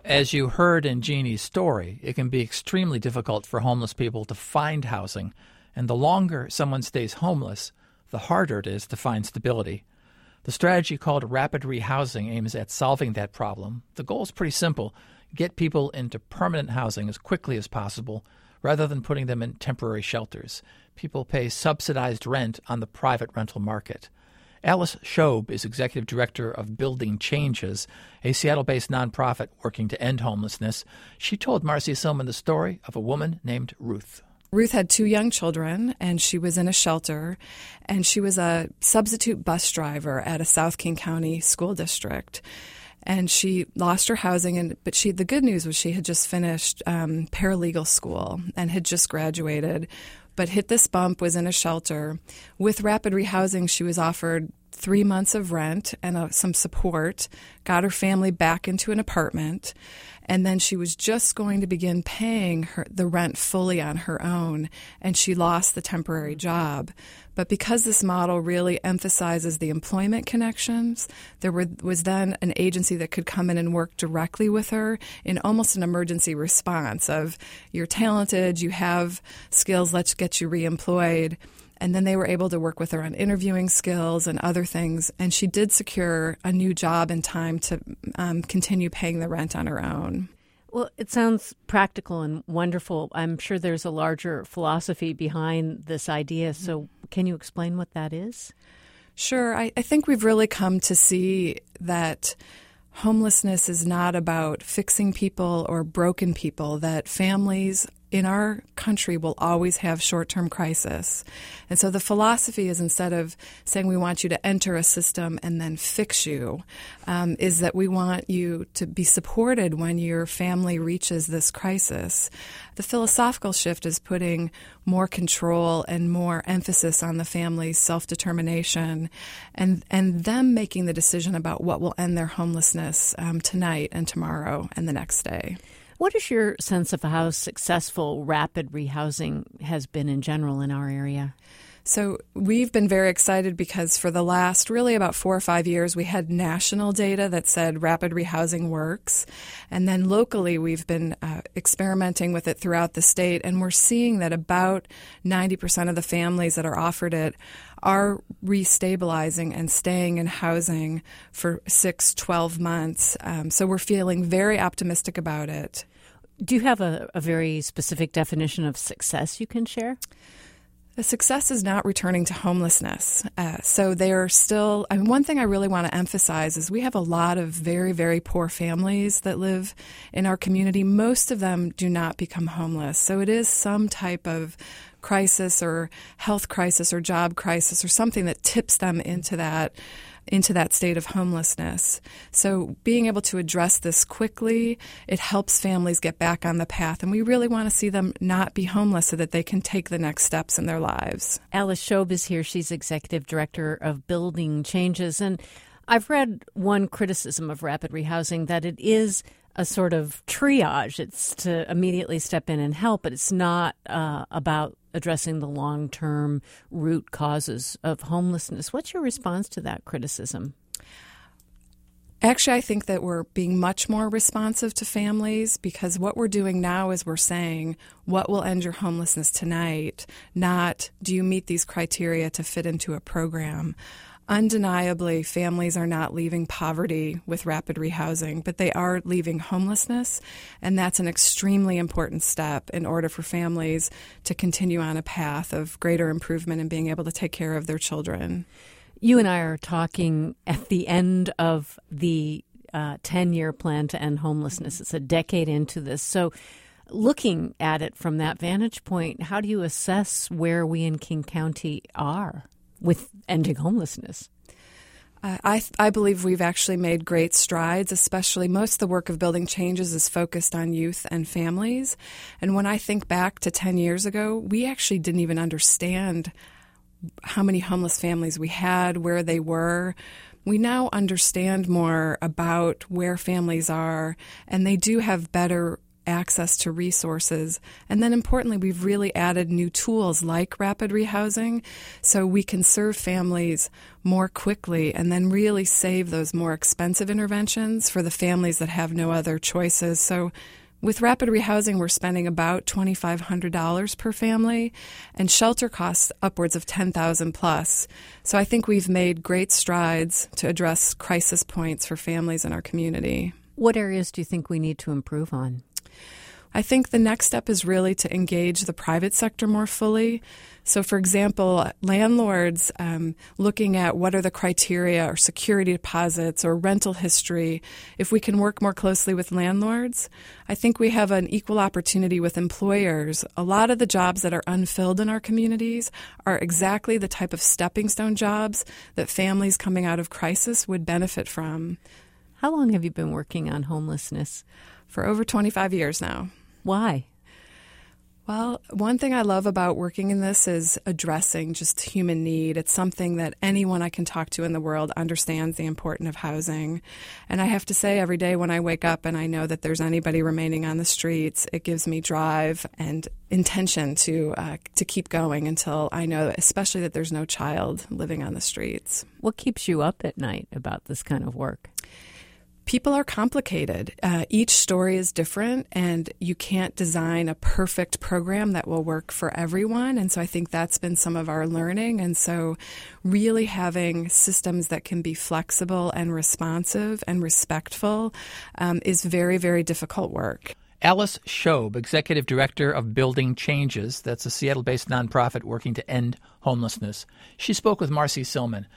As you heard in Jeannie's story, it can be extremely difficult for homeless people to find housing, and the longer someone stays homeless, the harder it is to find stability. The strategy called rapid rehousing aims at solving that problem. The goal is pretty simple: get people into permanent housing as quickly as possible, rather than putting them in temporary shelters. People pay subsidized rent on the private rental market. Alice Shobe is executive director of Building Changes, a Seattle-based nonprofit working to end homelessness. She told Marcia Silman the story of a woman named Ruth. Ruth had 2 young children, and she was in a shelter, and she was a substitute bus driver at a South King County school district. And she lost her housing, but the good news was she had just finished paralegal school and had just graduated, but hit this bump, was in a shelter. With rapid rehousing, she was offered 3 months of rent and some support, got her family back into an apartment, and then she was just going to begin paying the rent fully on her own, and she lost the temporary job. But because this model really emphasizes the employment connections, there was then an agency that could come in and work directly with her in almost an emergency response of, you're talented, you have skills, let's get you reemployed. And then they were able to work with her on interviewing skills and other things. And she did secure a new job in time to continue paying the rent on her own. Well, it sounds practical and wonderful. I'm sure there's a larger philosophy behind this idea. So can you explain what that is? Sure. I think we've really come to see that homelessness is not about fixing people or broken people, that families in our country will always have short-term crisis. And so the philosophy is, instead of saying we want you to enter a system and then fix you, is that we want you to be supported when your family reaches this crisis. The philosophical shift is putting more control and more emphasis on the family's self-determination and them making the decision about what will end their homelessness tonight and tomorrow and the next day. What is your sense of how successful rapid rehousing has been in general in our area? So we've been very excited because for the last really about 4 or 5 years, we had national data that said rapid rehousing works. And then locally, we've been experimenting with it throughout the state. And we're seeing that about 90% of the families that are offered it are restabilizing and staying in housing for 6, 12 months. So we're feeling very optimistic about it. Do you have a very specific definition of success you can share? The success is not returning to homelessness. So they're still, one thing I really want to emphasize is we have a lot of very, very poor families that live in our community. Most of them do not become homeless. So it is some type of crisis or health crisis or job crisis or something that tips them into that state of homelessness. So being able to address this quickly, it helps families get back on the path. And we really want to see them not be homeless so that they can take the next steps in their lives. Alice Shobe is here. She's executive director of Building Changes. And I've read one criticism of rapid rehousing, that it is a sort of triage. It's to immediately step in and help, but it's not about addressing the long-term root causes of homelessness. What's your response to that criticism? Actually, I think that we're being much more responsive to families, because what we're doing now is we're saying, what will end your homelessness tonight? Not, do you meet these criteria to fit into a program? Undeniably, families are not leaving poverty with rapid rehousing, but they are leaving homelessness, and that's an extremely important step in order for families to continue on a path of greater improvement and being able to take care of their children. You and I are talking at the end of the 10-year plan to end homelessness. It's a decade into this. So looking at it from that vantage point, how do you assess where we in King County are with ending homelessness? I believe we've actually made great strides, especially most of the work of Building Changes is focused on youth and families. And when I think back to 10 years ago, we actually didn't even understand how many homeless families we had, where they were. We now understand more about where families are, and they do have better access to resources. And then importantly, we've really added new tools like rapid rehousing so we can serve families more quickly and then really save those more expensive interventions for the families that have no other choices. So with rapid rehousing, we're spending about $2,500 per family, and shelter costs upwards of $10,000 plus. So I think we've made great strides to address crisis points for families in our community. What areas do you think we need to improve on? I think the next step is really to engage the private sector more fully. So, for example, landlords looking at what are the criteria or security deposits or rental history, if we can work more closely with landlords, I think we have an equal opportunity with employers. A lot of the jobs that are unfilled in our communities are exactly the type of stepping stone jobs that families coming out of crisis would benefit from. How long have you been working on homelessness? For over 25 years now. Why? Well, one thing I love about working in this is addressing just human need. It's something that anyone I can talk to in the world understands the importance of housing. And I have to say, every day when I wake up and I know that there's anybody remaining on the streets, it gives me drive and intention to keep going until I know, especially that there's no child living on the streets. What keeps you up at night about this kind of work? People are complicated. Each story is different, and you can't design a perfect program that will work for everyone. And so I think that's been some of our learning. And so really having systems that can be flexible and responsive and respectful is very, very difficult work. Alice Shobe, Executive Director of Building Changes. That's a Seattle-based nonprofit working to end homelessness. She spoke with Marcy Silman.